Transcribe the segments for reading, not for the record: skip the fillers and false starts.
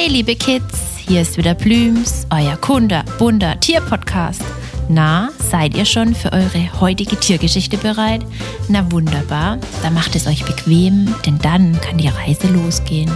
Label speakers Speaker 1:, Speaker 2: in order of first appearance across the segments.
Speaker 1: Hey liebe Kids, hier ist wieder Blüms, euer bunter Tierpodcast. Na, seid ihr schon für eure heutige Tiergeschichte bereit? Na wunderbar, dann macht es euch bequem, denn dann kann die Reise losgehen.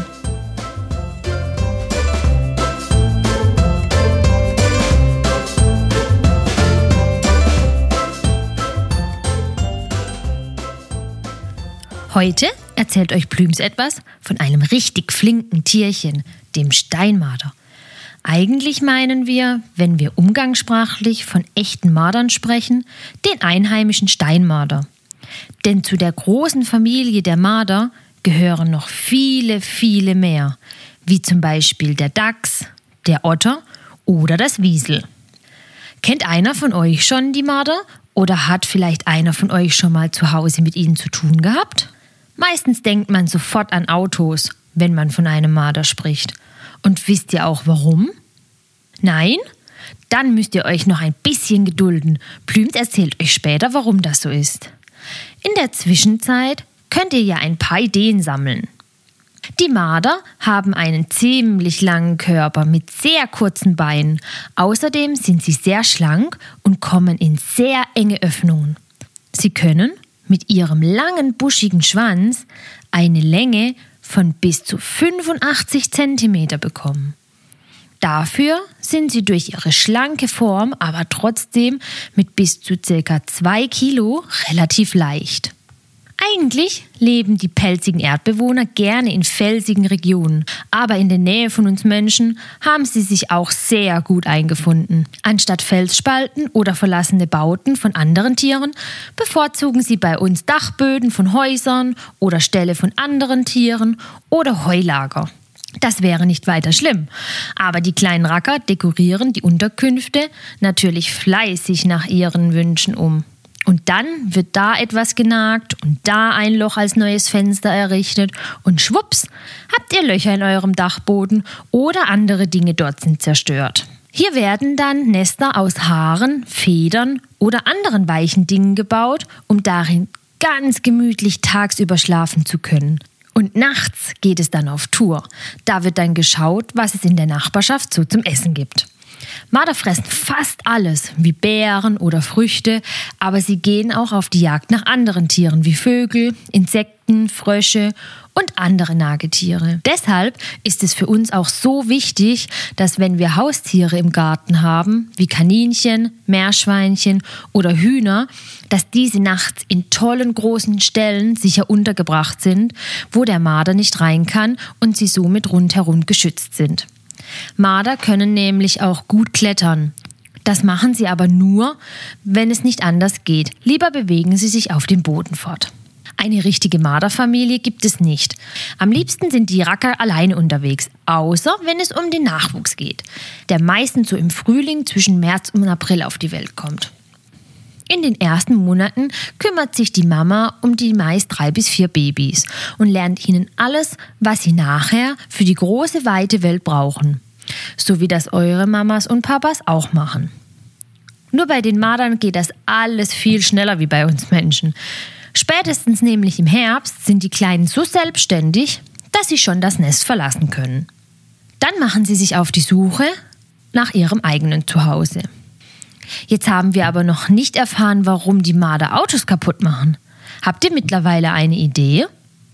Speaker 1: Heute erzählt euch Blüms etwas von einem richtig flinken Tierchen, dem Steinmarder. Eigentlich meinen wir, wenn wir umgangssprachlich von echten Mardern sprechen, den einheimischen Steinmarder. Denn zu der großen Familie der Marder gehören noch viele, viele mehr, wie zum Beispiel der Dachs, der Otter oder das Wiesel. Kennt einer von euch schon die Marder oder hat vielleicht einer von euch schon mal zu Hause mit ihnen zu tun gehabt? Meistens denkt man sofort an Autos, wenn man von einem Marder spricht. Und wisst ihr auch warum? Nein? Dann müsst ihr euch noch ein bisschen gedulden. Blüms erzählt euch später, warum das so ist. In der Zwischenzeit könnt ihr ja ein paar Ideen sammeln. Die Marder haben einen ziemlich langen Körper mit sehr kurzen Beinen. Außerdem sind sie sehr schlank und kommen in sehr enge Öffnungen. Sie können mit ihrem langen, buschigen Schwanz eine Länge von bis zu 85 cm bekommen. Dafür sind sie durch ihre schlanke Form aber trotzdem mit bis zu ca. 2 Kilo relativ leicht. Eigentlich leben die pelzigen Erdbewohner gerne in felsigen Regionen, aber in der Nähe von uns Menschen haben sie sich auch sehr gut eingefunden. Anstatt Felsspalten oder verlassene Bauten von anderen Tieren bevorzugen sie bei uns Dachböden von Häusern oder Ställe von anderen Tieren oder Heulager. Das wäre nicht weiter schlimm, aber die kleinen Racker dekorieren die Unterkünfte natürlich fleißig nach ihren Wünschen um. Und dann wird da etwas genagt und da ein Loch als neues Fenster errichtet und schwupps, habt ihr Löcher in eurem Dachboden oder andere Dinge dort sind zerstört. Hier werden dann Nester aus Haaren, Federn oder anderen weichen Dingen gebaut, um darin ganz gemütlich tagsüber schlafen zu können. Und nachts geht es dann auf Tour. Da wird dann geschaut, was es in der Nachbarschaft so zum Essen gibt. Marder fressen fast alles, wie Beeren oder Früchte, aber sie gehen auch auf die Jagd nach anderen Tieren wie Vögel, Insekten, Frösche und andere Nagetiere. Deshalb ist es für uns auch so wichtig, dass wenn wir Haustiere im Garten haben, wie Kaninchen, Meerschweinchen oder Hühner, dass diese nachts in tollen großen Ställen sicher untergebracht sind, wo der Marder nicht rein kann und sie somit rundherum geschützt sind. Marder können nämlich auch gut klettern. Das machen sie aber nur, wenn es nicht anders geht. Lieber bewegen sie sich auf dem Boden fort. Eine richtige Marderfamilie gibt es nicht. Am liebsten sind die Racker alleine unterwegs, außer wenn es um den Nachwuchs geht, der meistens so im Frühling zwischen März und April auf die Welt kommt. In den ersten Monaten kümmert sich die Mama um die meist 3 bis 4 Babys und lernt ihnen alles, was sie nachher für die große, weite Welt brauchen. So wie das eure Mamas und Papas auch machen. Nur bei den Mardern geht das alles viel schneller wie bei uns Menschen. Spätestens nämlich im Herbst sind die Kleinen so selbstständig, dass sie schon das Nest verlassen können. Dann machen sie sich auf die Suche nach ihrem eigenen Zuhause. Jetzt haben wir aber noch nicht erfahren, warum die Marder Autos kaputt machen. Habt ihr mittlerweile eine Idee?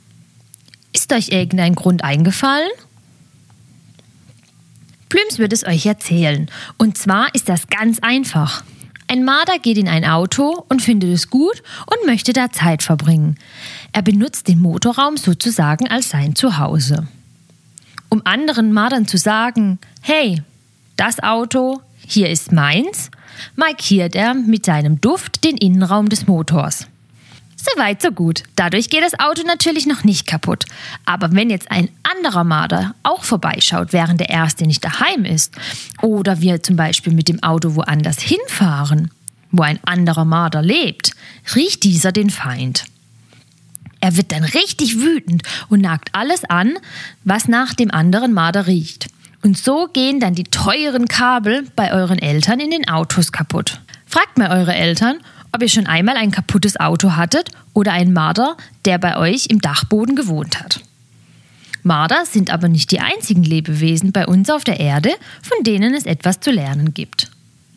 Speaker 1: Ist euch irgendein Grund eingefallen? Blüms wird es euch erzählen. Und zwar ist das ganz einfach. Ein Marder geht in ein Auto und findet es gut und möchte da Zeit verbringen. Er benutzt den Motorraum sozusagen als sein Zuhause. Um anderen Mardern zu sagen, hey, das Auto, hier ist meins, markiert er mit seinem Duft den Innenraum des Motors. Soweit, so gut. Dadurch geht das Auto natürlich noch nicht kaputt. Aber wenn jetzt ein anderer Marder auch vorbeischaut, während der erste nicht daheim ist, oder wir zum Beispiel mit dem Auto woanders hinfahren, wo ein anderer Marder lebt, riecht dieser den Feind. Er wird dann richtig wütend und nagt alles an, was nach dem anderen Marder riecht. Und so gehen dann die teuren Kabel bei euren Eltern in den Autos kaputt. Fragt mal eure Eltern, ob ihr schon einmal ein kaputtes Auto hattet oder einen Marder, der bei euch im Dachboden gewohnt hat. Marder sind aber nicht die einzigen Lebewesen bei uns auf der Erde, von denen es etwas zu lernen gibt.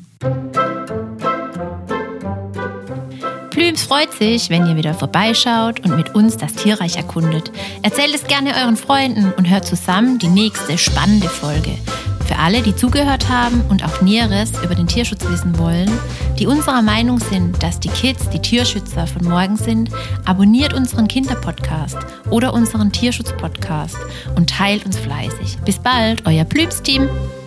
Speaker 2: Plüms freut sich, wenn ihr wieder vorbeischaut und mit uns das Tierreich erkundet. Erzählt es gerne euren Freunden und hört zusammen die nächste spannende Folge. Für alle, die zugehört haben und auch Näheres über den Tierschutz wissen wollen, die unserer Meinung sind, dass die Kids die Tierschützer von morgen sind, abonniert unseren Kinderpodcast oder unseren Tierschutz-Podcast und teilt uns fleißig. Bis bald, euer Plüms-Team!